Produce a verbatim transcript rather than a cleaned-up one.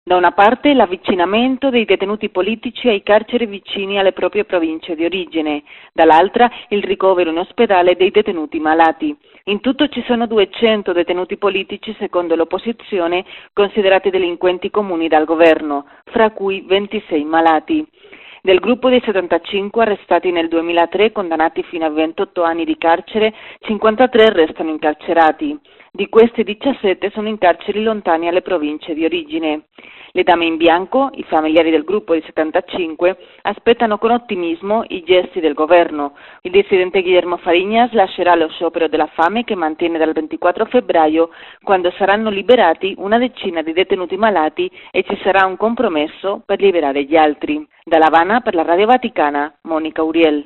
Da una parte l'avvicinamento dei detenuti politici ai carceri vicini alle proprie province di origine, dall'altra il ricovero in ospedale dei detenuti malati. In tutto ci sono duecento detenuti politici, secondo l'opposizione, considerati delinquenti comuni dal governo, fra cui ventisei malati. Del gruppo dei settantacinque arrestati nel duemilatré, condannati fino a ventotto anni di carcere, cinquantatré restano incarcerati. Di questi diciassette sono in carceri lontani alle province di origine. Le dame in bianco, i familiari del gruppo di settantacinque, aspettano con ottimismo i gesti del governo. Il dissidente Guillermo Fariñas lascerà lo sciopero della fame che mantiene dal ventiquattro febbraio, quando saranno liberati una decina di detenuti malati e ci sarà un compromesso per liberare gli altri. Da La Habana, per la Radio Vaticana, Monica Uriel.